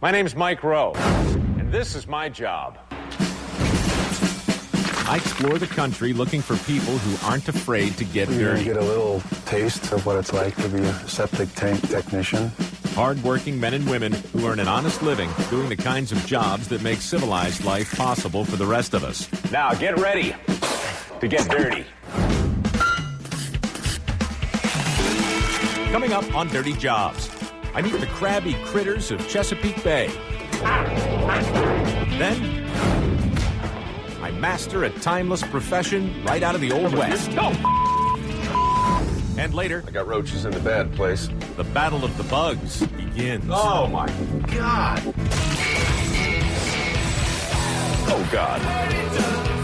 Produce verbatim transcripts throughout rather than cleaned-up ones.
My name's Mike Rowe, and this is my job. I explore the country looking for people who aren't afraid to get You're dirty. Get a little taste of what it's like to be a septic tank technician. Hard-working men and women who earn an honest living doing the kinds of jobs that make civilized life possible for the rest of us. Now, get ready to get dirty. Coming up on Dirty Jobs, I meet the crabby critters of Chesapeake Bay. Then, I master a timeless profession right out of the Old West. And later, I got roaches in the bad place. the Battle of the Bugs begins. Oh, my God. Oh, God.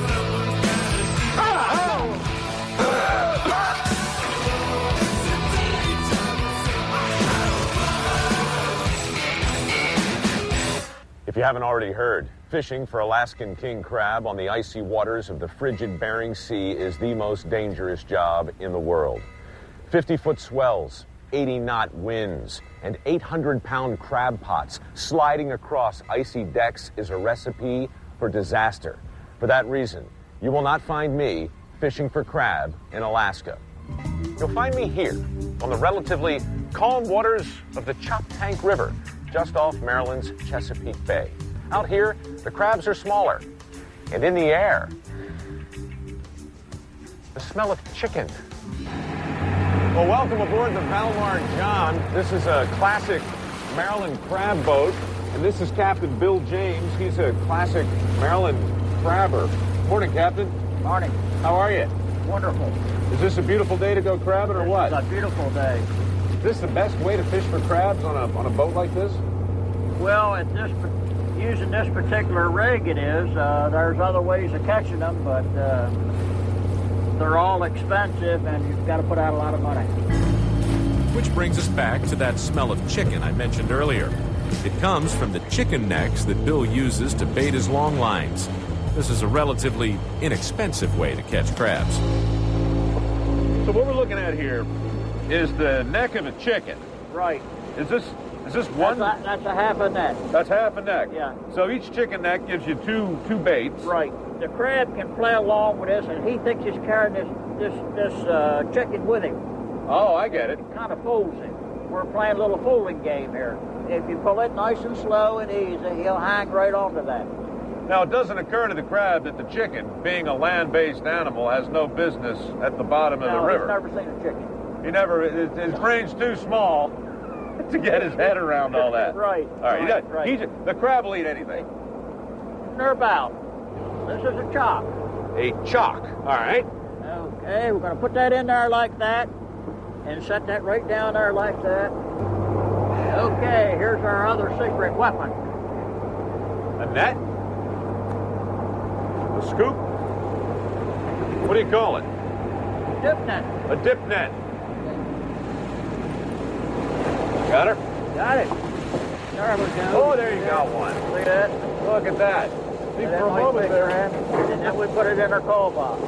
If you haven't already heard, fishing for Alaskan king crab on the icy waters of the frigid Bering Sea is the most dangerous job in the world. fifty-foot swells, eighty-knot winds, and eight hundred pound crab pots sliding across icy decks is a recipe for disaster. For that reason, you will not find me fishing for crab in Alaska. You'll find me here on the relatively calm waters of the Choptank River, just off Maryland's Chesapeake Bay. Out here, the crabs are smaller, and in the air, the smell of chicken. Well, welcome aboard the Valmar John. This is a classic Maryland crab boat, and this is Captain Bill James. He's a classic Maryland crabber. Morning, Captain. Morning. How are you? Wonderful. Is this a beautiful day to go crabbing or what? It's a beautiful day. Is this the best way to fish for crabs on a on a boat like this? Well, at this using this particular rig, it is. Uh, there's other ways of catching them, but uh, they're all expensive, and you've got to put out a lot of money. Which brings us back to that smell of chicken I mentioned earlier. It comes from the chicken necks that Bill uses to bait his long lines. This is a relatively inexpensive way to catch crabs. So what we're looking at here is the neck of a chicken. Right. Is this is this one? That's a, that's a half a net. That's half a neck. Yeah. So each chicken neck gives you two two baits. Right. The crab can play along with this, and he thinks he's carrying this this this uh, chicken with him. Oh, I get it. It kind of fools him. We're playing a little fooling game here. If you pull it nice and slow and easy, he'll hang right onto that. Now, it doesn't occur to the crab that the chicken, being a land-based animal, has no business at the bottom of no, the river. He's never seen a chicken. He never. His, his brain's too small to get his head around all that. Right. All right. Right, he does, right. He's, the crab will eat anything. They're about. This is a chop. A chalk. All right. Okay, we're going to put that in there like that and set that right down there like that. Okay, here's our other secret weapon. A net? A scoop? What do you call it? Dip net. A dip net. Got her? Got it. There we go. Oh, there you got one. See that? Look at that. See, That for a might moment be there. grand. And then we put it in our coal box.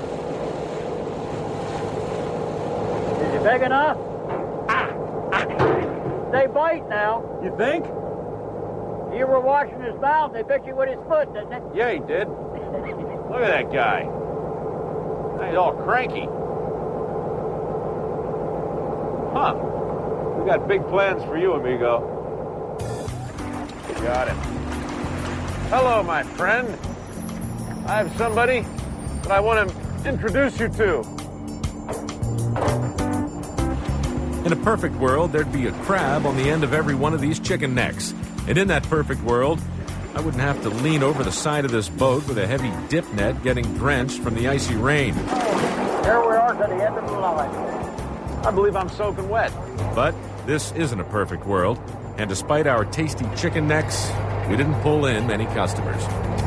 Is it big enough? They bite now. You think? You were washing his mouth. They bit you with his foot, didn't they? Yeah, he did. Look at that guy. He's all cranky. Huh. We got big plans for you, amigo. Got it. Hello, my friend. I have somebody that I want to introduce you to. In a perfect world, there'd be a crab on the end of every one of these chicken necks. And in that perfect world, I wouldn't have to lean over the side of this boat with a heavy dip net getting drenched from the icy rain. Here we are to the end of the line. I believe I'm soaking wet. But this isn't a perfect world, and despite our tasty chicken necks, we didn't pull in many customers.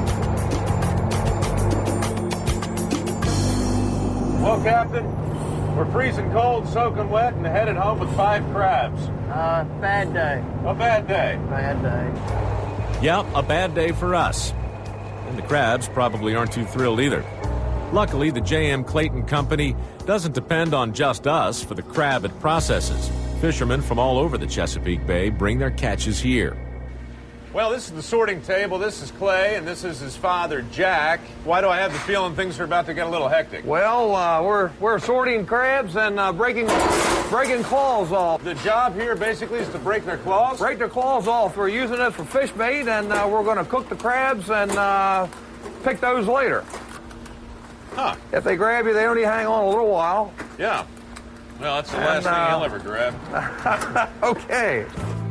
Well, Captain, we're freezing cold, soaking wet, and headed home with five crabs. Uh, bad day. A bad day. Bad day. Yeah, a bad day for us. And the crabs probably aren't too thrilled either. Luckily, the J M Clayton Company doesn't depend on just us for the crab it processes. Fishermen from all over the Chesapeake Bay bring their catches here. Well, this is the sorting table. This is Clay, and this is his father, Jack. Why do I have the feeling things are about to get a little hectic? Well, uh, we're we're sorting crabs and uh, breaking breaking claws off. The job here basically is to break their claws? Break their claws off. We're using this for fish bait, and uh, we're going to cook the crabs and uh, pick those later. Huh. If they grab you, they only hang on a little while. Yeah. Well, that's the And, last thing uh, he'll ever grab. Okay.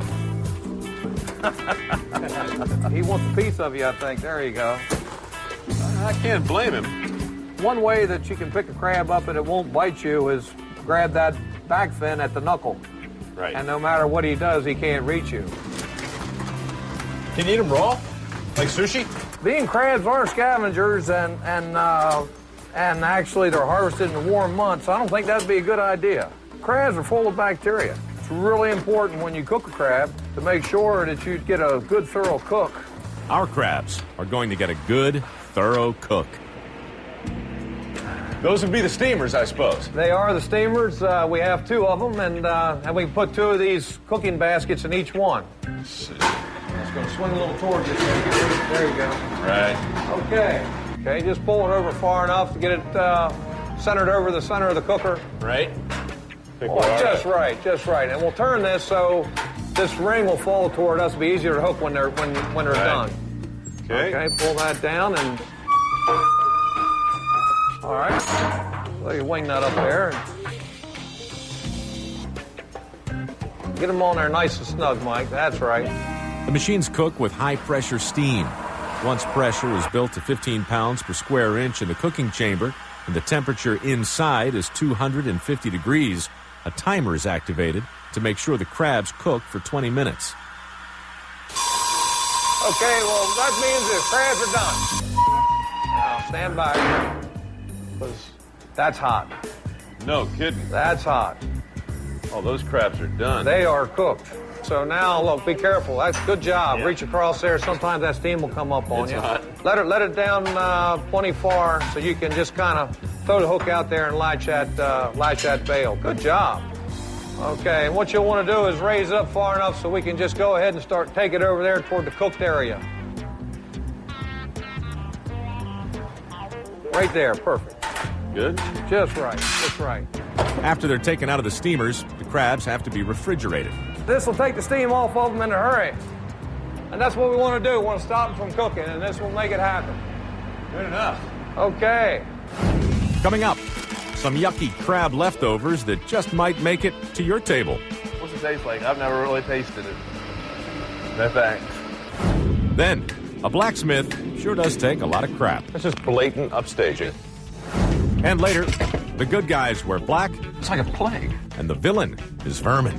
He wants a piece of you, I think. There you go. I can't blame him. One way that you can pick a crab up and it won't bite you is grab that back fin at the knuckle. Right. And no matter what he does, he can't reach you. Can you eat them raw? Like sushi? Being crabs are scavengers, and and uh, and actually they're harvested in the warm months, I don't think that'd be a good idea. Crabs are full of bacteria. It's really important when you cook a crab to make sure that you get a good, thorough cook. Our crabs are going to get a good, thorough cook. Those would be the steamers, I suppose. They are the steamers. Uh, we have two of them, and uh, and we put two of these cooking baskets in each one. Just going to swing a little toward you. There you go. Right. Okay. Okay, just pull it over far enough to get it uh, centered over the center of the cooker. Right. Oh, just right, just right. And we'll turn this so this ring will fall toward us. It'll be easier to hook when they're when when they're Right. done. Okay. Okay, pull that down and all right. So you wing that up there. Get them on there nice and snug, Mike. That's right. The machines cook with high-pressure steam. Once pressure is built to fifteen pounds per square inch in the cooking chamber, and the temperature inside is two hundred fifty degrees, a timer is activated to make sure the crabs cook for twenty minutes. Okay, well, that means the crabs are done. Now, stand by. Because that's hot. No kidding. That's hot. Oh, those crabs are done. They are cooked. So now, look, be careful. That's good job. Yeah. Reach across there. Sometimes that steam will come up on It's you. hot. Let it let it down uh, plenty far so you can just kind of throw the hook out there and latch that uh, latch that bail. Good job. Okay, and what you'll want to do is raise it up far enough so we can just go ahead and start take it over there toward the cooked area. Right there, perfect. Good. Just right, just right. After they're taken out of the steamers, the crabs have to be refrigerated. This will take the steam off of them in a hurry. And that's what we want to do. We want to stop them from cooking, and this will make it happen. Good enough. Okay. Coming up, some yucky crab leftovers that just might make it to your table. What's it taste like? I've never really tasted it. No thanks. Then, a blacksmith sure does take a lot of crap. That's just blatant upstaging. And later, the good guys wear black, It's like a plague. and the villain is vermin.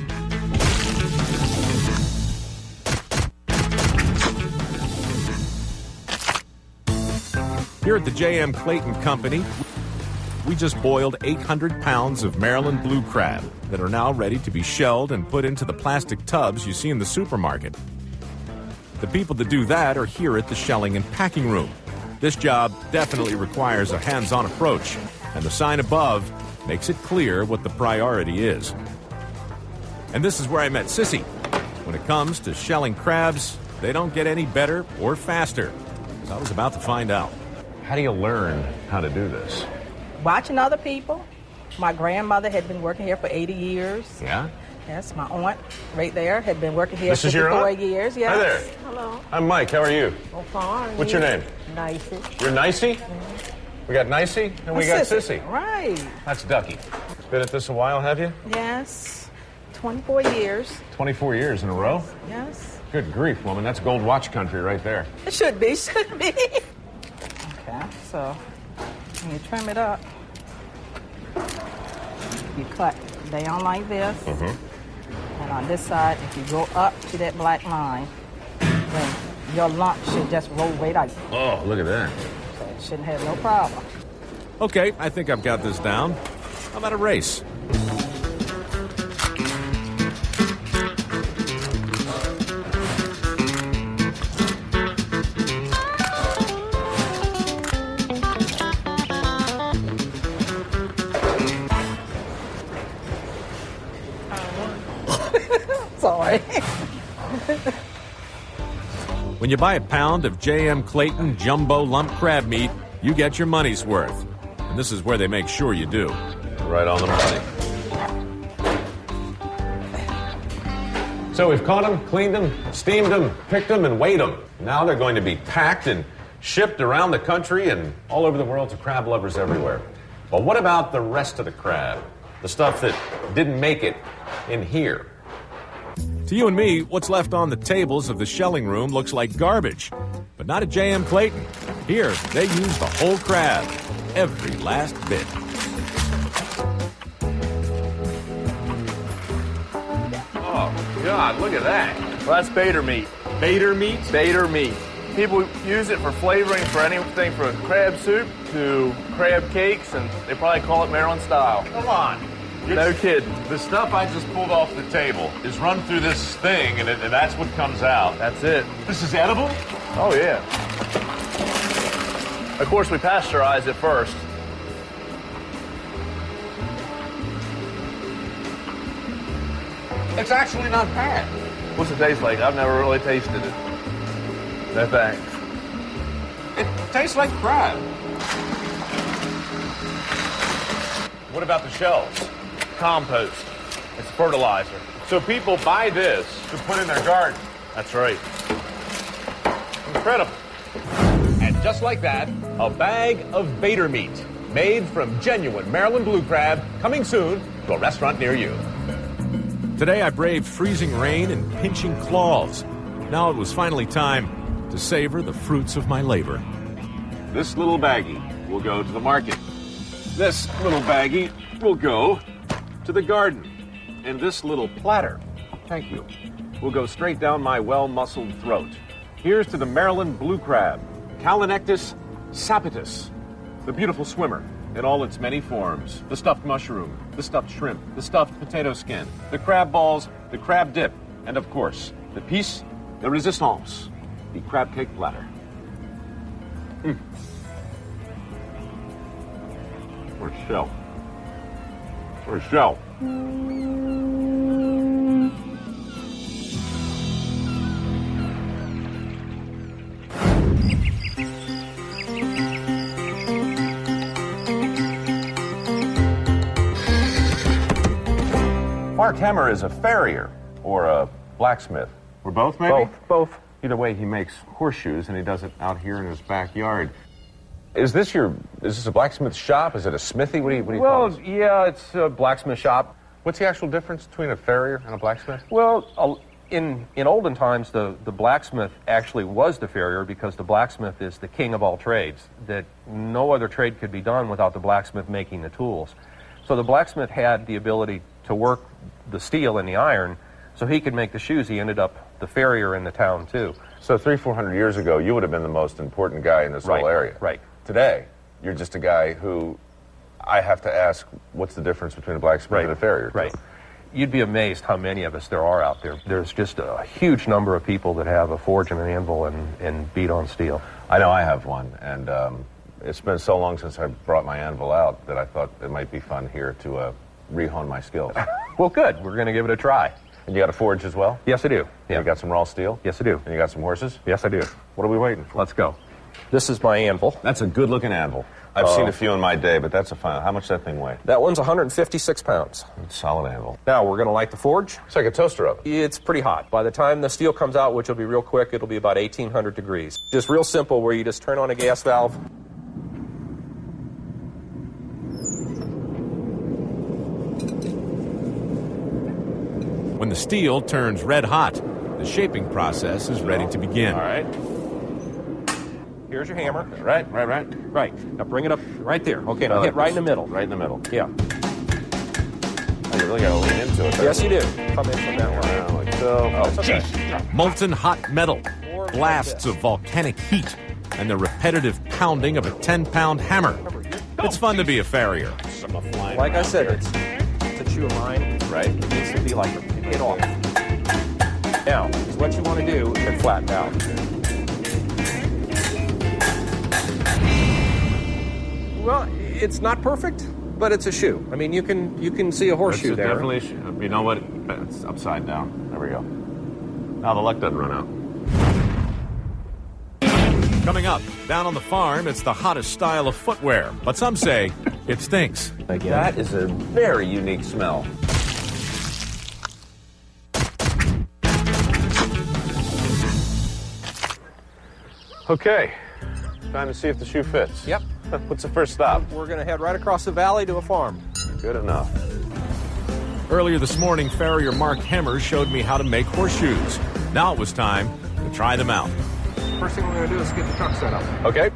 Here at the J M Clayton Company, we just boiled eight hundred pounds of Maryland blue crab that are now ready to be shelled and put into the plastic tubs you see in the supermarket. The people that do that are here at the shelling and packing room. This job definitely requires a hands-on approach, and the sign above makes it clear what the priority is. And this is where I met Sissy. When it comes to shelling crabs, they don't get any better or faster, as I was about to find out. How do you learn how to do this? Watching other people. My grandmother had been working here for eighty years. Yeah? Yes, my aunt right there had been working here This is your fifty-four aunt? years. Yes. Hi there. Hello. I'm Mike. How are you? Oh, fine. What's your name? Nicey. You're Nicey? We got Nicey and we got Sissy. Right. That's Ducky. Been at this a while, have you? Yes. twenty-four years. twenty-four years in a row? Yes. Good grief, woman. That's gold watch country right there. It should be, should be. Okay, so when you trim it up, you cut down like this. Mm-hmm. And on this side, if you go up to that black line, then your lump should just roll right out. Oh, look at that. So it shouldn't have no problem. Okay, I think I've got this down. How about a race? Sorry. When you buy a pound of J M Clayton Jumbo Lump Crab Meat, you get your money's worth. And this is where they make sure you do. Right on the money. So we've caught them, cleaned them, steamed them, picked them, and weighed them. Now they're going to be packed and shipped around the country and all over the world to crab lovers everywhere. But what about the rest of the crab? The stuff that didn't make it in here? To you and me, what's left on the tables of the shelling room looks like garbage. But not at J M Clayton. Here, they use the whole crab. Every last bit. Oh, God, look at that. Well, that's baiter meat. Baiter meat? Baiter meat. People use it for flavoring for anything from crab soup to crab cakes, and they probably call it Maryland style. Come on. No kidding. The stuff I just pulled off the table is run through this thing, and, it, and that's what comes out. That's it. This is edible? Oh, yeah. Of course, we pasteurize it first. It's actually not bad. What's it taste like? I've never really tasted it. No thanks. It tastes like crab. What about the shells? Compost. It's fertilizer. So people buy this to put in their garden. That's right. Incredible. And just like that, a bag of baiter meat made from genuine Maryland blue crab coming soon to a restaurant near you. Today I braved freezing rain and pinching claws. Now it was finally time to savor the fruits of my labor. This little baggie will go to the market. This little baggie will go to the garden. And this little platter, thank you, will go straight down my well-muscled throat. Here's to the Maryland blue crab, Calanectis sapitus, the beautiful swimmer in all its many forms. The stuffed mushroom, the stuffed shrimp, the stuffed potato skin, the crab balls, the crab dip, and of course, the piece de resistance, the crab cake platter. Mm. Or shell. Or shell. Mark Hemmer is a farrier or a blacksmith. Or both, maybe? Both. Both. Either way, he makes horseshoes, and he does it out here in his backyard. Is this your, is this a blacksmith shop? Is it a smithy? What do you, what do you well, call it? yeah, it's a blacksmith shop. What's the actual difference between a farrier and a blacksmith? Well, uh, in in olden times, the, the blacksmith actually was the farrier because the blacksmith is the king of all trades, that no other trade could be done without the blacksmith making the tools. So the blacksmith had the ability to work the steel and the iron, so he could make the shoes. He ended up the farrier in the town, too. So three, four hundred years ago, you would have been the most important guy in this Right, whole area. right. Today, you're just a guy who, I have to ask, what's the difference between a blacksmith Right, and a farrier? right. You'd be amazed how many of us there are out there. There's just a huge number of people that have a forge and an anvil and, and beat on steel. I know I have one, and um, it's been so long since I brought my anvil out that I thought it might be fun here to uh, re-hone my skills. Well, good. We're going to give it a try. And you got a forge as well? Yes, I do. Yeah. You got some raw steel? Yes, I do. And you got some horses? Yes, I do. What are we waiting for? Let's go. This is my anvil. That's a good-looking anvil. I've Uh, seen a few in my day, but that's a fine. How much does that thing weigh? That one's one hundred fifty-six pounds. Solid anvil. Now, we're going to light the forge. It's like a toaster oven. It's pretty hot. By the time the steel comes out, which will be real quick, it'll be about eighteen hundred degrees. Just real simple, where you just turn on a gas valve. When the steel turns red hot, the shaping process is ready to begin. All right. Here's your hammer. Right, right, right. Right. Now bring it up right there. Okay, now I like hit right this. in the middle. Right in the middle. Yeah. Oh, you really got to lean into it. Yes, you do. Come in from that way. Yeah, like so. Oh, it's okay. Molten hot metal, blasts of volcanic heat, and the repetitive pounding of a ten-pound hammer. It's fun to be a farrier. Like I said, it's, it's a chew of mine. Right. It needs to be like a hit off. Now, is what you want to do is flatten out. Well, it's not perfect, but it's a shoe. I mean, you can you can see a horseshoe It's there. definitely, sh- you know what? It's upside down. There we go. Now the luck doesn't run out. Coming up, down on the farm, it's the hottest style of footwear, but some say it stinks. That is a very unique smell. Okay, time to see if the shoe fits. Yep. What's the first stop? We're going to head right across the valley to a farm. Good enough. Earlier this morning, farrier Mark Hemmer showed me how to make horseshoes. Now it was time to try them out. First thing we're going to do is get the truck set up. Okay.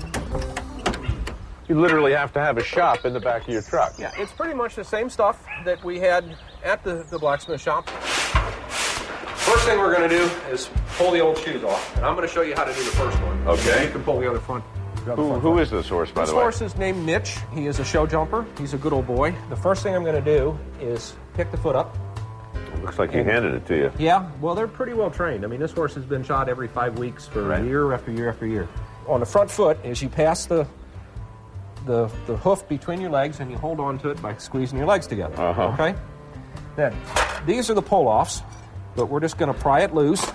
You literally have to have a shop in the back of your truck. Yeah, it's pretty much the same stuff that we had at the, the blacksmith shop. First thing we're going to do is pull the old shoes off, and I'm going to show you how to do the first one. Okay. You can pull the other front. the other Who, front who one. is this horse, by This the way? horse is named Mitch. He is a show jumper. He's a good old boy. The first thing I'm going to do is pick the foot up. Looks like he handed it to you. Yeah, well, they're pretty well trained. I mean, this horse has been shod every five weeks for Right. year after year after year. On the front foot, as you pass the the the hoof between your legs, and you hold on to it by squeezing your legs together. Uh-huh. Okay? Then, these are the pull-offs, but we're just going to pry it loose.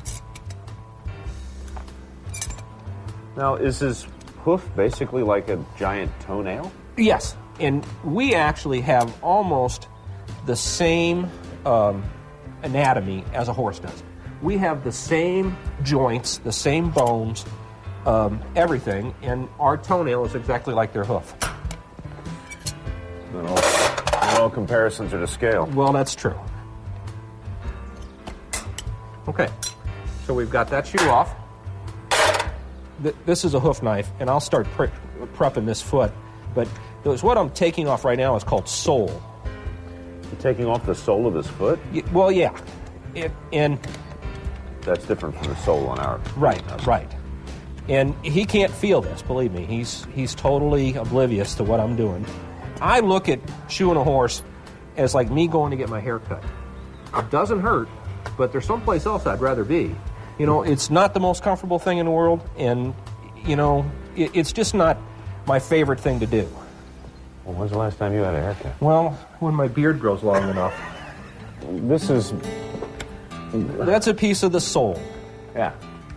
Now, is his hoof basically like a giant toenail? Yes, and we actually have almost the same um, anatomy as a horse does. We have the same joints, the same bones, um, everything, and our toenail is exactly like their hoof. Then all, then all comparisons are to scale. Well, that's true. Okay, so we've got that shoe off. Th- This is a hoof knife, and I'll start pre- prepping this foot. But there's what I'm taking off right now is called sole. You're taking off the sole of his foot? Y- Well, yeah, it, and That's different from the sole on our. right, right. And he can't feel this, believe me. He's he's totally oblivious to what I'm doing. I look at shoeing a horse as like me going to get my hair cut. It doesn't hurt, but there's someplace else I'd rather be. You know, it's not the most comfortable thing in the world, and, you know, it, it's just not my favorite thing to do. Well, when's the last time you had a haircut? Well, when my beard grows long enough. This is. That's a piece of the sole, Yeah.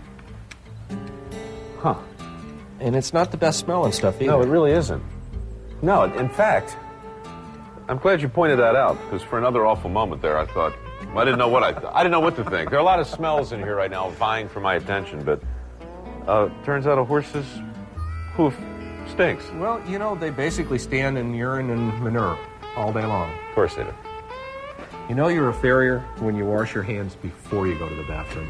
Huh. and it's not the best smelling stuff either. No, it really isn't. No, in fact, I'm glad you pointed that out, because for another awful moment there, I thought, I didn't know what I I didn't know what to think. There are a lot of smells in here right now vying for my attention, but uh, turns out a horse's hoof stinks. Well, you know, they basically stand in urine and manure all day long. Of course they do. You know you're a farrier when you wash your hands before you go to the bathroom.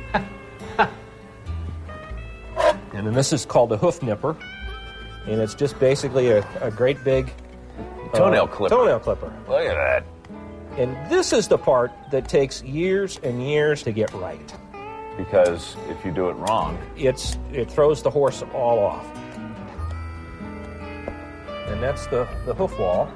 And then this is called a hoof nipper, and it's just basically a, a great big uh, Toenail clipper. Toenail clipper. Look at that. And this is the part that takes years and years to get right. Because if you do it wrong, It's it throws the horse all off. And that's the, the hoof wall.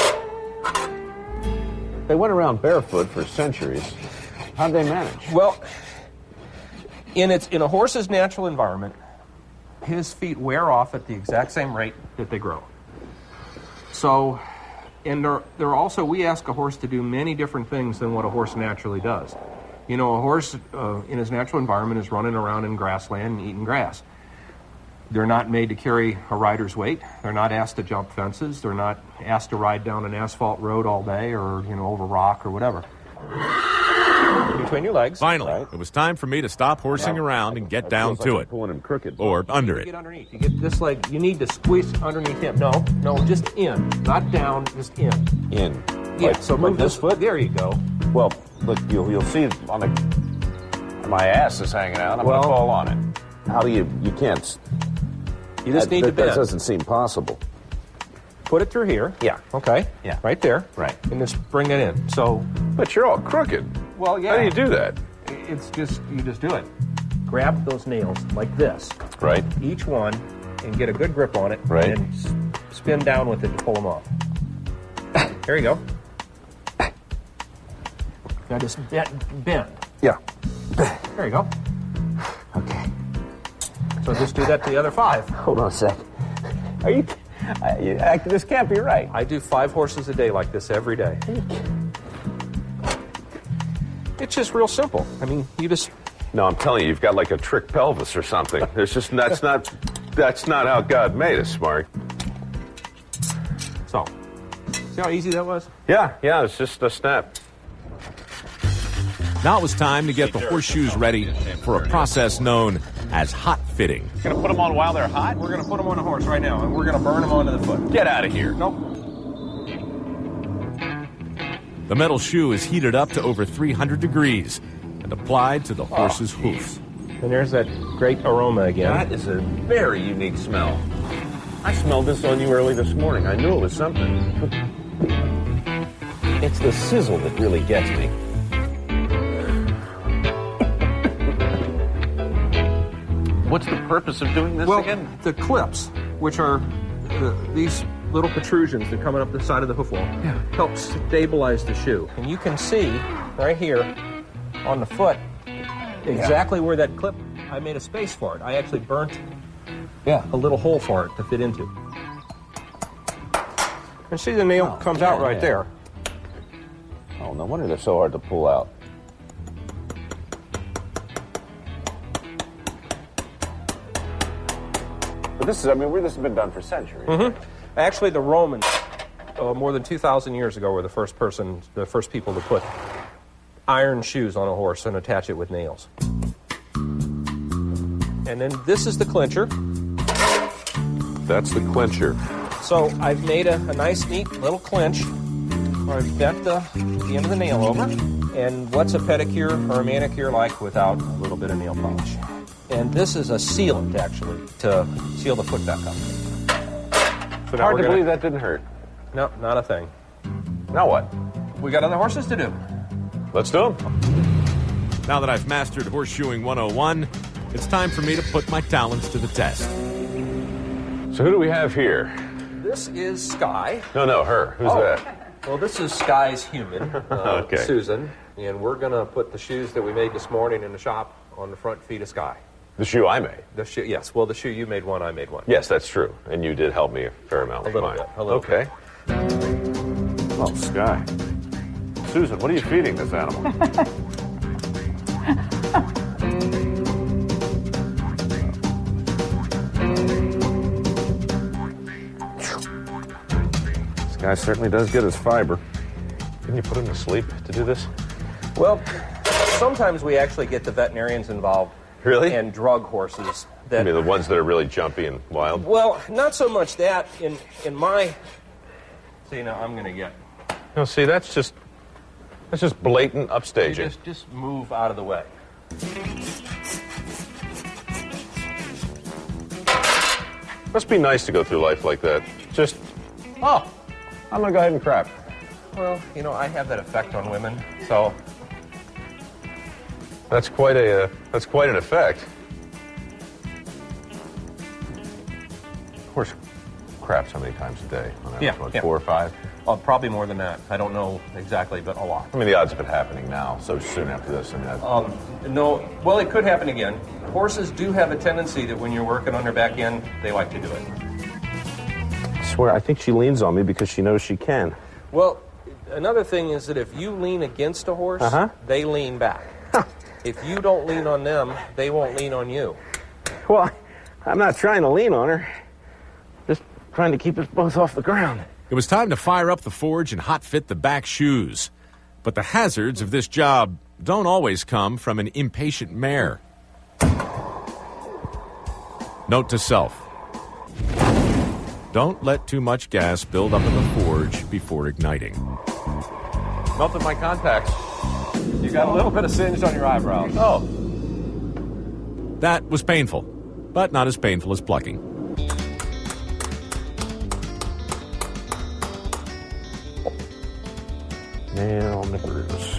they went around barefoot for centuries. How'd they manage? Well, in its in a horse's natural environment, his feet wear off at the exact same rate that they grow. So, and they're, they're also, we ask a horse to do many different things than what a horse naturally does. You know, a horse uh, in his natural environment is running around in grassland and eating grass. They're not made to carry a rider's weight. They're not asked to jump fences. They're not asked to ride down an asphalt road all day or, you know, over rock or whatever. Between your legs. Finally, Right. it was time for me to stop horsing around and get down Feels to like it. I'm pulling him crooked. Or under You it. get underneath. You get this leg. You need to squeeze underneath him. No, no, just in. Not down, just in. in. Yeah, Like- so like move this this foot? There you go. Well, look, you'll you'll see on the my ass is hanging out. I'm Well- gonna fall on it. How do you? You can't. s- You just that, need that, to bend. That doesn't seem possible. Put it through here. Yeah. Okay. Yeah. Right there. Right. And just bring it in. So, But you're all crooked. well, yeah. How do you do that? It's just, you just do it. Grab those nails like this, Right. each one, and get a good grip on it. Right. And s- spin down with it to pull them off. There you go. Now just bend. bend. Yeah. There you go. Okay. So just do that to the other five. Hold on a sec. Are you? I, you I, this can't be right. I do five horses a day like this every day. It's just real simple. I mean, you just No, I'm telling you, you've got like a trick pelvis or something. There's just that's not that's not how God made us, Mark. So, see how easy that was? Yeah, yeah, it's just a snap. Now it was time to get the horseshoes ready for a process known as hot fitting. Gonna put them on while they're hot? We're going to put them on the horse right now, and we're going to burn them onto the foot. Get out of here. Nope. The metal shoe is heated up to over three hundred degrees and applied to the horse's hoof. And there's that great aroma again. That is a very unique smell. I smelled this on you early this morning. I knew it was something. It's the sizzle that really gets me. What's the purpose of doing this well, again? The clips, which are the, these little protrusions that come up the side of the hoof wall, yeah. help stabilize the shoe. And you can see right here on the foot exactly yeah. where that clip, I made a space for it. I actually burnt yeah. a little hole for it to fit into. And see the nail oh, comes yeah, out right yeah. there. Oh, no wonder they're so hard to pull out. But this is, I mean, this has been done for centuries. Mm-hmm. Actually, the Romans, uh, more than two thousand years ago, were the first person, the first people to put iron shoes on a horse and attach it with nails. And then this is the clincher. That's the clincher. So I've made a, a nice, neat little clinch where I've bent the, the end of the nail over. And what's a pedicure or a manicure like without a little bit of nail polish? And this is a sealant, actually, to seal the foot back up. So Hard to gonna... believe that didn't hurt. No, not a thing. Now what? We got other horses to do. Let's do them. Now that I've mastered horseshoeing one oh one, it's time for me to put my talents to the test. So who do we have here? This is Sky. No, no, her. Who's oh. that? Well, this is Sky's human, uh, okay. Susan, and we're going to put the shoes that we made this morning in the shop on the front feet of Sky. The shoe I made? The shoe, yes. Well, the shoe you made one, I made one. Yes, that's true. And you did help me a fair amount. A little mine. bit. A little okay. Bit. Oh, Sky. Susan, what are you feeding this animal? This guy certainly does get his fiber. Didn't you put him to sleep to do this? Well, sometimes we actually get the veterinarians involved. Really? And drug horses. That, I mean, the ones that are really jumpy and wild? Well, not so much that. In in my... See, now I'm going to get... No, see, that's just... That's just blatant upstaging. Just, just move out of the way. Must be nice to go through life like that. Just, oh, I'm going to go ahead and crap. Well, you know, I have that effect on women, so... That's quite a uh, that's quite an effect. Of course, craps how many times a day? On average, yeah, what, yeah, four or five. Uh, probably more than that. I don't know exactly, but a lot. I mean, the odds of it happening now, so soon after this, I mean, that... um, no. Well, it could happen again. Horses do have a tendency that when you're working on their back end, they like to do it. I swear, I think she leans on me because she knows she can. Well, another thing is that if you lean against a horse, uh-huh. they lean back. If you don't lean on them, they won't lean on you. Well, I'm not trying to lean on her. Just trying to keep us both off the ground. It was time to fire up the forge and hot fit the back shoes. But the hazards of this job don't always come from an impatient mare. Note to self. Don't let too much gas build up in the forge before igniting. Melted my contacts. You got a little bit of singe on your eyebrows. Oh. That was painful, but not as painful as plucking. Nail nippers.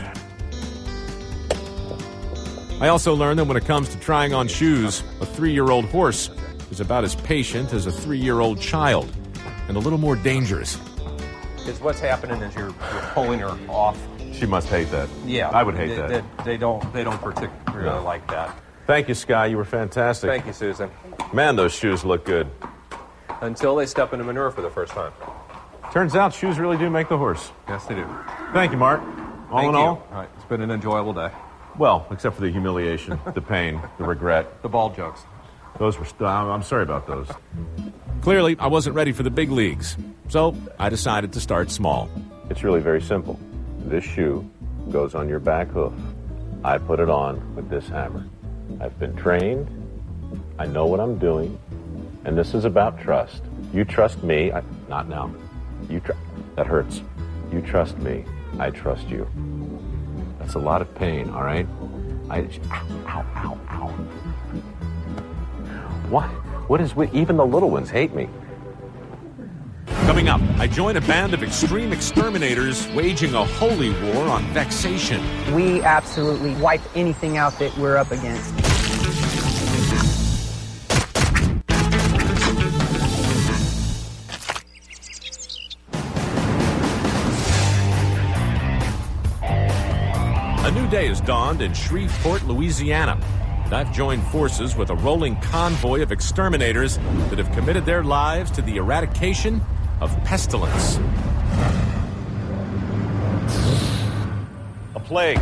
I also learned that when it comes to trying on shoes, a three-year-old horse is about as patient as a three-year-old child, and a little more dangerous. Because what's happening is you're, you're pulling her off. She must hate that. Yeah, I would hate they, that. They, they don't. They don't particularly no. like that. Thank you, Sky. You were fantastic. Thank you, Susan. Man, those shoes look good. Until they step into manure for the first time. Turns out shoes really do make the horse. Yes, they do. Thank you, Mark. All Thank in you. all, all right, it's been an enjoyable day. Well, except for the humiliation, the pain, the regret. The ball jokes. Those were, st- I'm sorry about those. Clearly, I wasn't ready for the big leagues, so I decided to start small. It's really very simple. This shoe goes on your back hoof. I put it on with this hammer. I've been trained. I know what I'm doing. And this is about trust. You trust me. I, not now. You tr- That hurts. You trust me. I trust you. That's a lot of pain, all right? I, ow, ow, ow. What? What is with, even the little ones hate me. Coming up, I join a band of extreme exterminators waging a holy war on vexation. We absolutely wipe anything out that we're up against. A new day has dawned in Shreveport, Louisiana. I've joined forces with a rolling convoy of exterminators that have committed their lives to the eradication of pestilence. A plague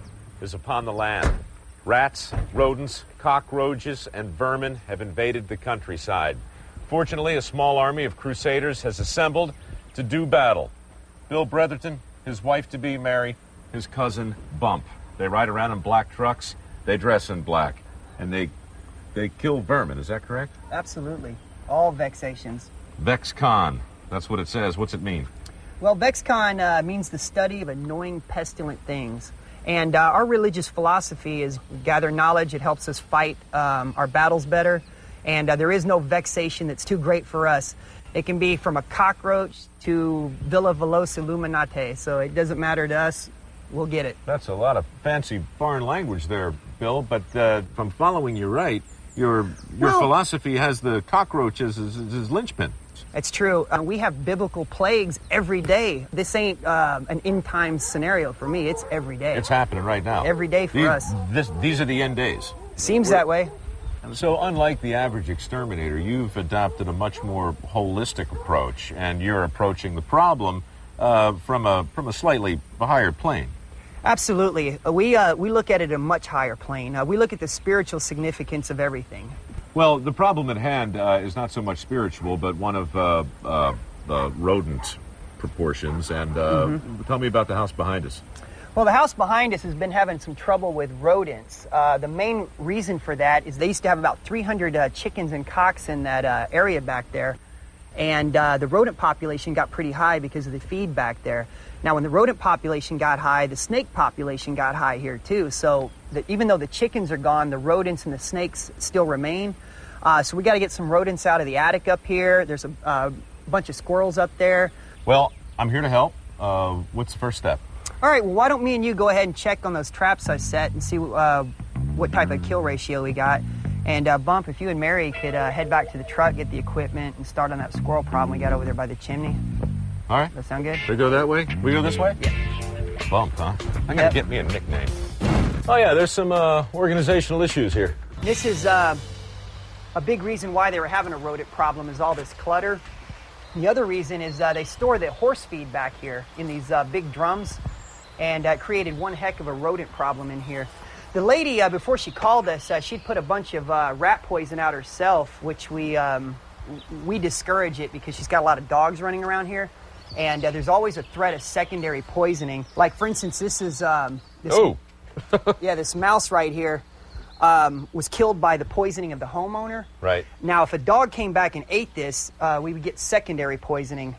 is upon the land. Rats, rodents, cockroaches, and vermin have invaded the countryside. Fortunately, a small army of crusaders has assembled to do battle. Bill Bretherton, his wife-to-be Mary, his cousin Bump. They ride around in black trucks. They dress in black, and they they kill vermin. Is that correct? Absolutely. All vexations. VexCon. That's what it says. What's it mean? Well, VexCon uh, means the study of annoying, pestilent things. And uh, our religious philosophy is gather knowledge. It helps us fight um, our battles better. And uh, there is no vexation that's too great for us. It can be from a cockroach to Villa Veloz Illuminate. So it doesn't matter to us. We'll get it. That's a lot of fancy foreign language there, Bill. But uh, if I'm following you right, your your Well- philosophy has the cockroaches as, as, as linchpin. It's true. Uh, we have biblical plagues every day. This ain't uh, an end time scenario for me. It's every day. It's happening right now. Every day for these, us. This, these are the end days. Seems that way. So unlike the average exterminator, you've adopted a much more holistic approach, and you're approaching the problem uh, from a from a slightly higher plane. Absolutely. Uh, we uh, we look at it at a much higher plane. Uh, we look at the spiritual significance of everything. Well, the problem at hand uh, is not so much spiritual, but one of uh, uh, uh, rodent proportions. And uh, Mhm. tell me about the house behind us. Well, the house behind us has been having some trouble with rodents. Uh, the main reason for that is they used to have about three hundred uh, chickens and cocks in that uh, area back there. And uh, the rodent population got pretty high because of the feed back there. Now, when the rodent population got high, the snake population got high here too. So the, even though the chickens are gone, the rodents and the snakes still remain. Uh, so we got to get some rodents out of the attic up here. There's a uh, bunch of squirrels up there. Well, I'm here to help. Uh, what's the first step? All right, well, why don't me and you go ahead and check on those traps I set and see uh, what type of kill ratio we got. And uh, Bump, if you and Mary could uh, head back to the truck, get the equipment, and start on that squirrel problem we got over there by the chimney. All right. That sound good? Should we go that way? We go this way? Yeah. Bump, huh? I gotta Yep. get me a nickname. Oh yeah, there's some uh, organizational issues here. This is uh, a big reason why they were having a rodent problem is all this clutter. The other reason is uh, they store the horse feed back here in these uh, big drums, and that uh, created one heck of a rodent problem in here. The lady, uh, before she called us, uh, she'd put a bunch of uh, rat poison out herself, which we um, we discourage it because she's got a lot of dogs running around here, and uh, there's always a threat of secondary poisoning. Like, for instance, this is um, this, Oh. yeah, this mouse right here um, was killed by the poisoning of the homeowner. Right. Now, if a dog came back and ate this, uh, we would get secondary poisoning.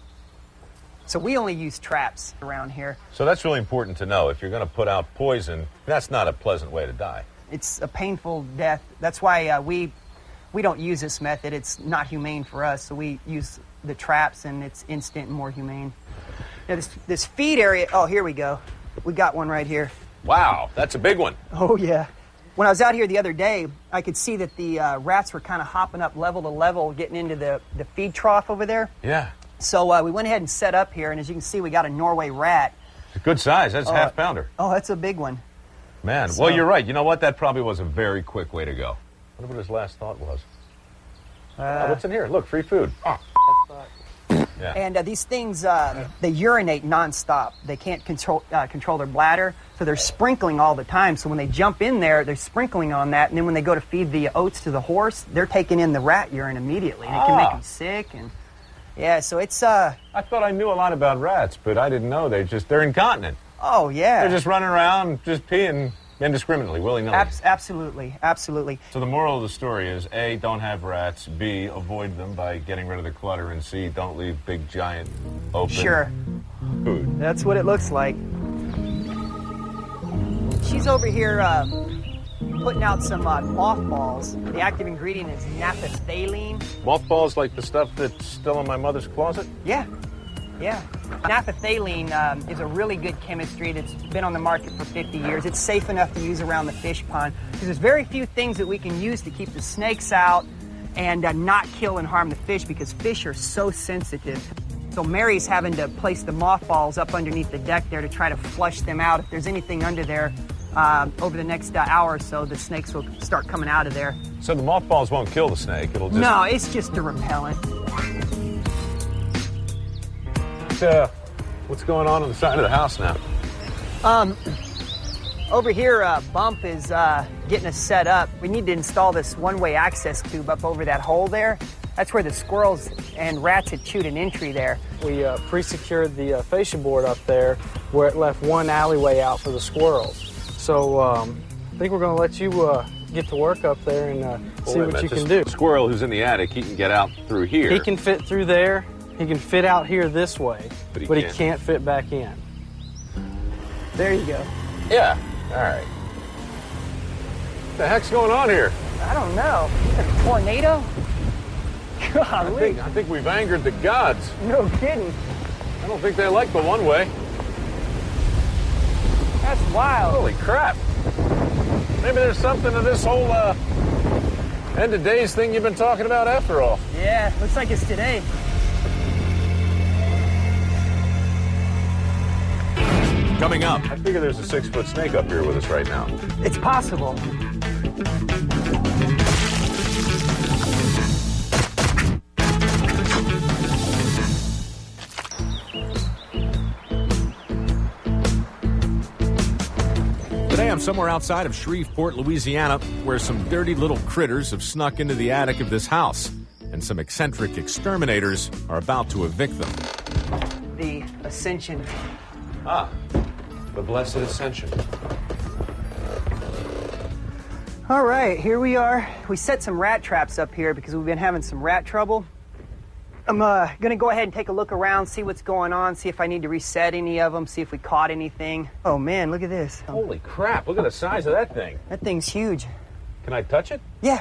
So we only use traps around here. So that's really important to know. If you're going to put out poison, that's not a pleasant way to die. It's a painful death. That's why uh, we we don't use this method. It's not humane for us. So we use the traps, and it's instant and more humane. Now, this this feed area. Oh, here we go. We got one right here. Wow, that's a big one. Oh yeah. When I was out here the other day, I could see that the uh, rats were kind of hopping up level to level, getting into the the feed trough over there. Yeah. So uh, we went ahead and set up here, and as you can see, we got a Norway rat. It's a good size. That's a Oh, half pounder. Oh, that's a big one. Man, So- well, you're right. You know what? That probably was a very quick way to go. I wonder what his last thought was. Uh, Oh, what's in here? Look, free food. Oh. That's Yeah. And uh, these things, uh, they urinate nonstop. They can't control uh, control their bladder, so they're sprinkling all the time. So when they jump in there, they're sprinkling on that, and then when they go to feed the oats to the horse, they're taking in the rat urine immediately, and it can make Ah. them sick. And yeah, so it's uh. I thought I knew a lot about rats, but I didn't know they just they're incontinent. Oh yeah. They're just running around, just peeing indiscriminately, willy-nilly. Abs- absolutely, absolutely. So the moral of the story is, A, don't have rats, B, avoid them by getting rid of the clutter, and C, don't leave big, giant, open Sure. food. That's what it looks like. She's over here uh, putting out some uh, mothballs. The active ingredient is naphthalene. Mothballs like the stuff that's still in my mother's closet? Yeah, yeah. Naphthalene um, is a really good chemistry that's been on the market for fifty years. It's safe enough to use around the fish pond because there's very few things that we can use to keep the snakes out and uh, not kill and harm the fish because fish are so sensitive. So Mary's having to place the mothballs up underneath the deck there to try to flush them out. If there's anything under there, uh, over the next uh, hour or so, the snakes will start coming out of there. So the mothballs won't kill the snake, it'll just... No, it's just a repellent. Uh, what's going on on the side of the house now? Um, over here, uh, Bump is uh, getting us set up. We need to install this one-way access tube up over that hole there. That's where the squirrels and rats had chewed an entry there. We uh, pre-secured the uh, fascia board up there where it left one alleyway out for the squirrels. So um, I think we're going to let you uh, get to work up there and uh, see Well, what you this can do. Squirrel who's in the attic, he can get out through here. He can fit through there. He can fit out here this way, But he but he can't. can't fit back in. There you go. Yeah, all right. What the heck's going on here? I don't know. A tornado? I Golly. think, I think we've angered the gods. No kidding. I don't think they like the one way. That's wild. Holy crap. Maybe there's something to this whole uh, end of days thing you've been talking about after all. Yeah, looks like it's today. Coming up. I figure there's a six-foot snake up here with us right now. It's possible. Today I'm somewhere outside of Shreveport, Louisiana, where some dirty little critters have snuck into the attic of this house, and some eccentric exterminators are about to evict them. The Ascension. Ah, the Blessed Ascension. All right, here we are. We set some rat traps up here because we've been having some rat trouble. I'm uh, going to go ahead and take a look around, see what's going on, see if I need to reset any of them, see if we caught anything. Oh, man, look at this. Holy crap, look at the size of that thing. That thing's huge. Can I touch it? Yeah.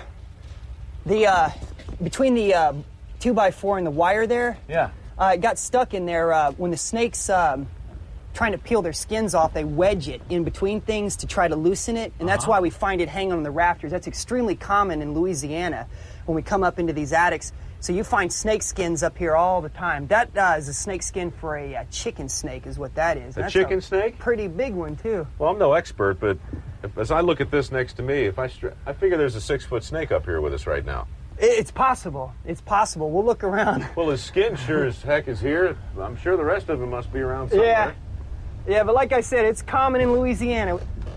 The, uh, between the uh, two by four and the wire there, Yeah. uh, it got stuck in there. Uh, when the snakes um, trying to peel their skins off, they wedge it in between things to try to loosen it, and that's Uh-huh. why we find it hanging on the rafters. That's extremely common in Louisiana when we come up into these attics. So you find snake skins up here all the time. That uh, is a snake skin for a uh, chicken snake is what that is. A That's chicken snake? Pretty big one, too. Well, I'm no expert, but if, as I look at this next to me, if I str- I figure there's a six-foot snake up here with us right now. It- It's possible. It's possible. We'll look around. Well, his skin sure as heck is here. I'm sure the rest of him must be around somewhere. Yeah. Yeah, but like I said, it's common in Louisiana.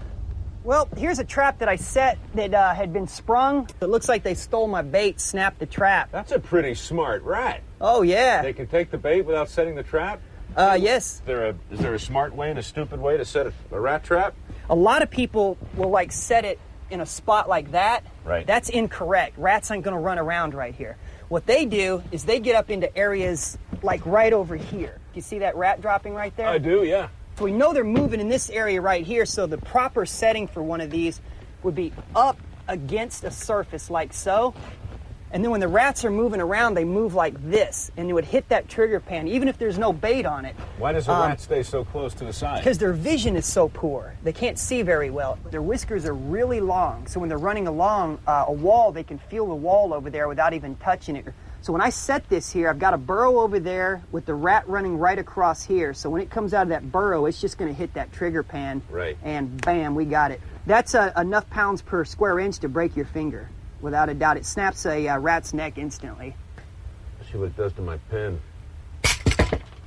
Well, here's a trap that I set that uh, had been sprung. It looks like they stole my bait, snapped the trap. That's a pretty smart rat. Oh, yeah. They can take the bait without setting the trap? Uh, yes. Is there a, is there a smart way and a stupid way to set a, a rat trap? A lot of people will, like, set it in a spot like that. Right. That's incorrect. Rats aren't going to run around right here. What they do is they get up into areas like right over here. You see that rat dropping right there? I do, yeah. So we know they're moving in this area right here, so the proper setting for one of these would be up against a surface like so. And then when the rats are moving around, they move like this, and it would hit that trigger pan, even if there's no bait on it. Why does a Um, rat stay so close to the side? Because their vision is so poor. They can't see very well. Their whiskers are really long, so when they're running along uh, a wall, they can feel the wall over there without even touching it. So when I set this here, I've got a burrow over there with the rat running right across here. So when it comes out of that burrow, it's just going to hit that trigger pan. Right. And bam, we got it. That's uh, enough pounds per square inch to break your finger. Without a doubt, it snaps a uh, rat's neck instantly. See what it does to my pen.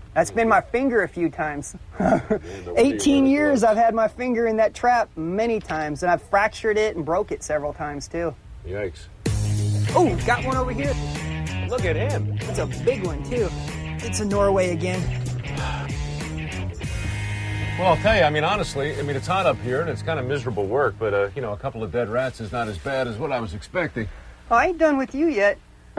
That's been my finger a few times. eighteen years I've had my finger in that trap many times, and I've fractured it and broke it several times too. Yikes. Oh, got one over here. Look at him. It's a big one too. It's a Norway again. Well, I'll tell you, I mean, honestly, I mean, it's hot up here and it's kind of miserable work, but, uh, you know, a couple of dead rats is not as bad as what I was expecting. Oh, I ain't done with you yet.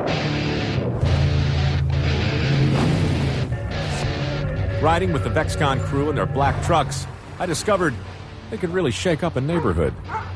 Riding with the Vexcon crew in their black trucks, I discovered they could really shake up a neighborhood.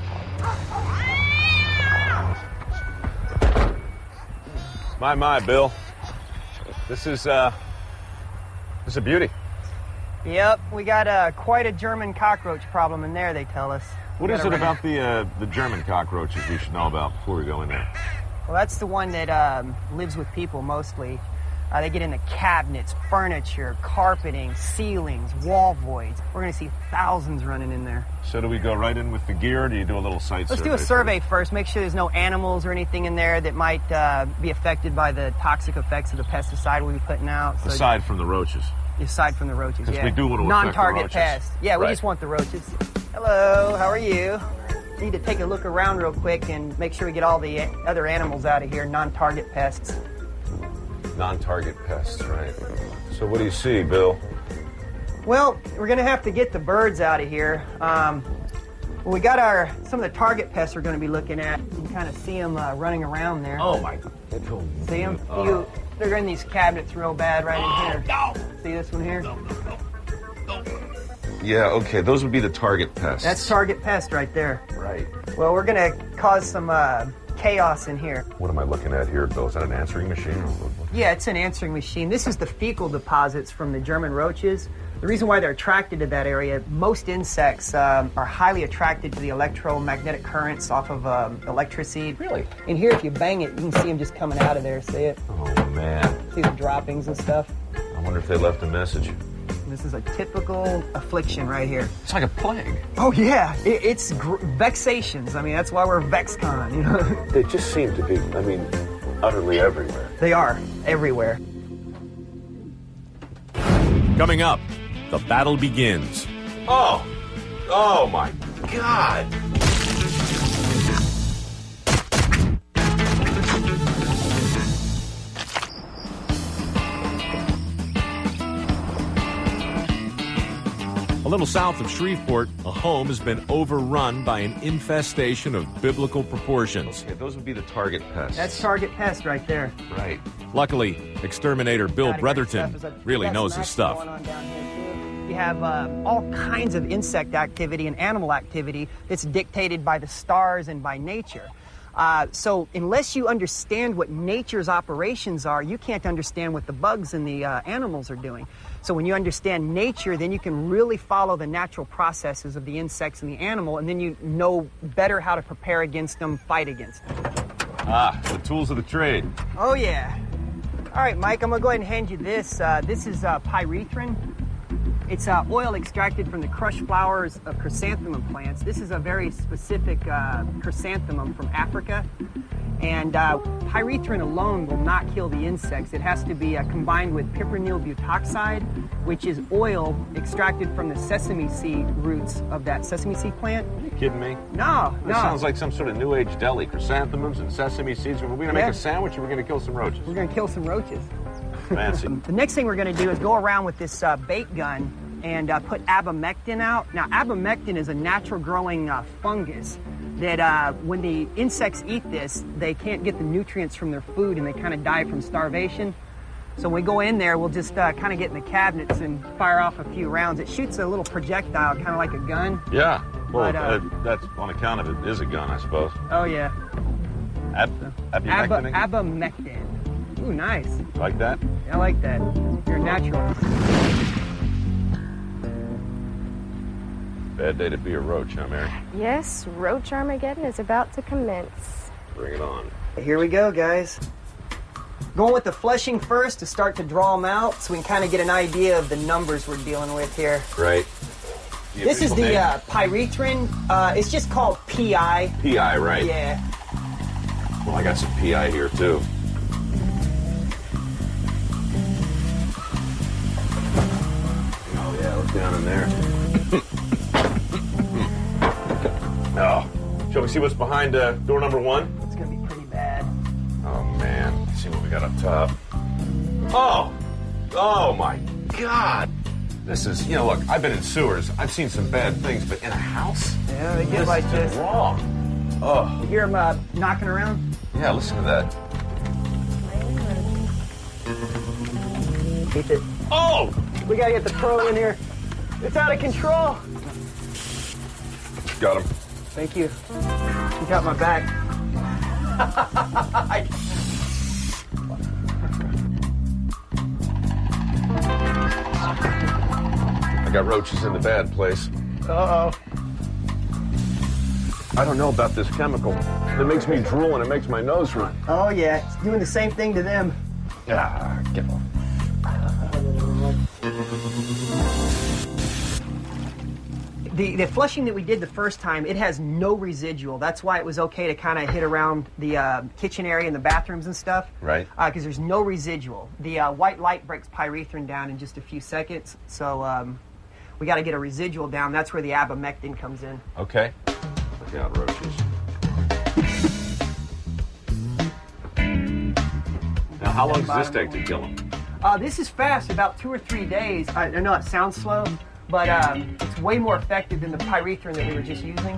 My, my, Bill. This is, uh, this is a beauty. Yep, we got uh, quite a German cockroach problem in there, they tell us. What is it about the uh, the German cockroaches we should know about before we go in there? Well, that's the one that um, lives with people mostly. Uh, they get into cabinets, furniture, carpeting, ceilings, wall voids. We're going to see thousands running in there. So do we go right in with the gear, or do you do a little site Let's survey? do a survey first. Make sure there's no animals or anything in there that might uh, be affected by the toxic effects of the pesticide we'll be putting out. So Aside from the roaches. Aside from the roaches, Because yeah. we do want to Non-target affect the roaches. pest. Yeah, we Right. just want the roaches. Hello, how are you? Need to take a look around real quick and make sure we get all the other animals out of here, non-target pests. Non-target pests, right. So what do you see, Bill? Well, we're going to have to get the birds out of here. Um, well, we got our some of the target pests we're going to be looking at. You can kind of see them uh, running around there. Oh, my God. See them? Oh. You, they're in these cabinets real bad right in here. See this one here? Yeah, okay, those would be the target pests. That's target pest right there. Right. Well, we're going to cause some uh, chaos in here. What am I looking at here, Bill? Is that an answering machine? Or what? Yeah, it's an answering machine. This is the fecal deposits from the German roaches. The reason why they're attracted to that area, most insects um, are highly attracted to the electromagnetic currents off of um, electricity. Really? And here, if you bang it, you can see them just coming out of there. See it? Oh, man. See the droppings and stuff? I wonder if they left a message. This is a typical affliction right here. It's like a plague. Oh, yeah. It, it's gr- vexations. I mean, that's why we're Vexcon, you know? They just seem to be, I mean, utterly everywhere. They are everywhere. Coming up, the battle begins. Oh! Oh, my God! A little south of Shreveport, a home has been overrun by an infestation of biblical proportions. Okay, those would be the target pests. That's target pest right there. Right. Luckily, exterminator Bill Got a great Brotherton stuff. There's a- really got knows some his action stuff. going on down here, too. You have uh, all kinds of insect activity and animal activity that's dictated by the stars and by nature. Uh, so unless you understand what nature's operations are, you can't understand what the bugs and the uh, animals are doing. So when you understand nature, then you can really follow the natural processes of the insects and the animal, and then you know better how to prepare against them, fight against them. Ah, the tools of the trade. Oh, yeah. All right, Mike, I'm going to go ahead and hand you this. Uh, this is uh, pyrethrin. It's uh, oil extracted from the crushed flowers of chrysanthemum plants. This is a very specific uh, chrysanthemum from Africa. And uh, pyrethrin alone will not kill the insects. It has to be uh, combined with pipernyl butoxide, which is oil extracted from the sesame seed roots of that sesame seed plant. Are you kidding me? No, This no. sounds like some sort of new age deli. Chrysanthemums and sesame seeds. Are we going to Yeah. make a sandwich or are we going to kill some roaches? We're going to kill some roaches. Fancy. The next thing we're going to do is go around with this uh, bait gun and uh, put abamectin out. Now, abamectin is a natural growing uh, fungus that uh, when the insects eat this, they can't get the nutrients from their food and they kind of die from starvation. So when we go in there, we'll just uh, kind of get in the cabinets and fire off a few rounds. It shoots a little projectile, kind of like a gun. Yeah. Well, But, uh, uh, that's on account of it is a gun, I suppose. Oh, yeah. Ab- Abba, abumectin? abamectin. Ooh, nice. Like that? I like that. You're natural. Bad day to be a roach, huh, Mary? Yes, Roach Armageddon is about to commence. Bring it on. Here we go, guys. Going with the flushing first to start to draw them out so we can kind of get an idea of the numbers we're dealing with here. Right. This is the uh, pyrethrin. Uh, it's just called P I. P I, right? Yeah. Well, I got some P I here, too. look down in there. Oh. Shall we see what's behind uh, door number one? It's going to be pretty bad. Oh, man. Let's see what we got up top. Oh! Oh, my God! This is, you know, look, I've been in sewers. I've seen some bad things, but in a house? Yeah, they get this like is this. wrong. Oh. You hear them uh, knocking around? Yeah, listen to that. Keep it. Oh! We got to get the pro in here. It's out of control. Got him. Thank you. You got my back. I got roaches in the bad place. Uh-oh. I don't know about this chemical. It makes me drool and it makes my nose run. Oh, yeah. It's doing the same thing to them. Ah, get off. The, the flushing that we did the first time, it has no residual. That's why it was okay to kind of hit around the uh, kitchen area and the bathrooms and stuff. Right. Because uh, there's no residual. The uh, white light breaks pyrethrin down in just a few seconds. So um, we got to get a residual down. That's where the abamectin comes in. Okay. Look out, roaches. Now, how long does this take to kill them? Uh, this is fast, about two or three days. I, I know it sounds slow, but um, it's way more effective than the pyrethrin that we were just using.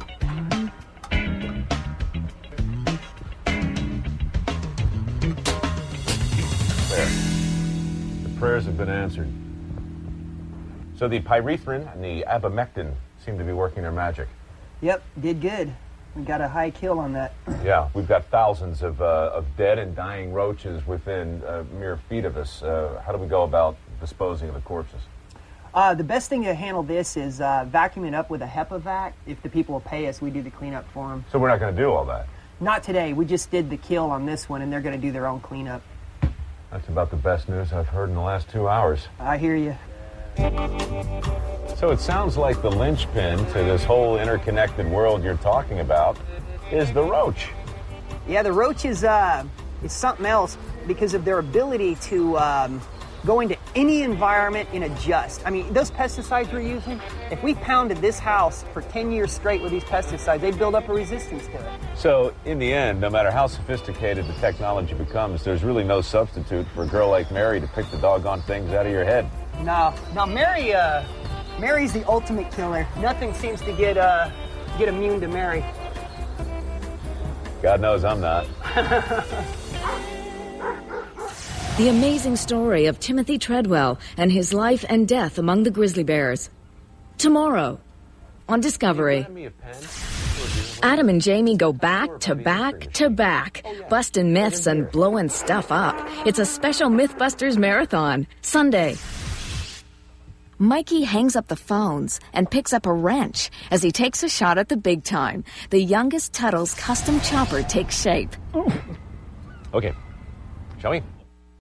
There. The prayers have been answered. So the pyrethrin and the abamectin seem to be working their magic. Yep, did good. We got a high kill on that. Yeah, we've got thousands of, uh, of dead and dying roaches within uh, mere feet of us. Uh, how do we go about disposing of the corpses? Uh, the best thing to handle this is uh, vacuuming up with a HEPA vac. If the people will pay us, we do the cleanup for them. So we're not going to do all that? Not today. We just did the kill on this one, and they're going to do their own cleanup. That's about the best news I've heard in the last two hours. I hear you. So it sounds like the linchpin to this whole interconnected world you're talking about is the roach. Yeah, the roach is, uh, is something else because of their ability to um, go into any environment and adjust. I mean, those pesticides we're using, if we pounded this house for ten years straight with these pesticides, they'd build up a resistance to it. So in the end, no matter how sophisticated the technology becomes, there's really no substitute for a girl like Mary to pick the doggone things out of your head. No, no, Mary, uh, Mary's the ultimate killer. Nothing seems to get, uh, get immune to Mary. God knows I'm not. The amazing story of Timothy Treadwell and his life and death among the grizzly bears. Tomorrow on Discovery. Adam and Jamie go back to back to back, busting myths and blowing stuff up. It's a special Mythbusters marathon, Sunday. Mikey hangs up the phones and picks up a wrench as he takes a shot at the big time. The youngest Tuttle's custom chopper takes shape. Okay, shall we?